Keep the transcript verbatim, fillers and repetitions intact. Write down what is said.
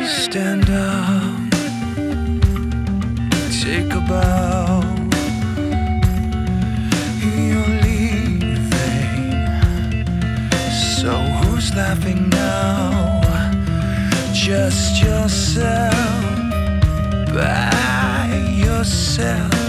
Stand up, take a bow. You're leaving, so who's laughing now? Just yourself, by yourself.